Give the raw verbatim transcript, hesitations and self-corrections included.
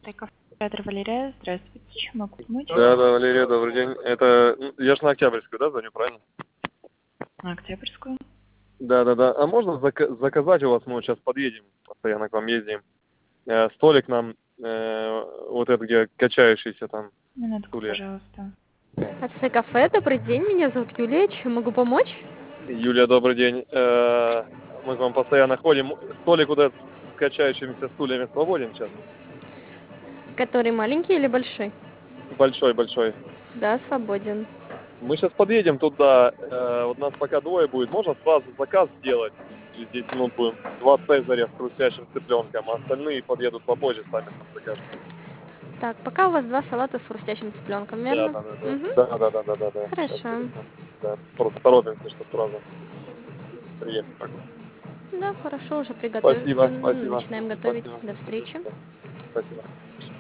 Театр Валерия, здравствуйте, чем могу помочь? Да, да, Валерия, добрый день. Это ну, я ж на Октябрьскую, да, звоню, правильно? На Октябрьскую. Да, да, да. А можно зака- заказать у вас, мы вот сейчас подъедем, постоянно к вам ездим. Э, столик нам, э, вот этот, где качающийся там Минутку, стулья. пожалуйста. АЦ кафе, добрый день, меня зовут Юлия, чем могу помочь? Юлия, добрый день. Э, мы к вам постоянно ходим. Столик вот этот с качающимися стульями свободен сейчас? Который маленький или большой? Большой, большой. Да, свободен. Мы сейчас подъедем туда, э, вот нас пока двое будет, можно сразу заказ сделать? Через десять минут будем. Два цезаря с хрустящим цыпленком, а остальные подъедут попозже, сами там закажут. Так, пока у вас два салата с хрустящим цыпленком, Да, верно? да, да, да. Угу. Да, да, да, да, да, да. Сейчас Хорошо. перейдем. Да. Просто торопимся, что сразу приехать. Да, хорошо, уже приготовим. Спасибо, М, спасибо. Начинаем готовить. Спасибо. До встречи. Спасибо.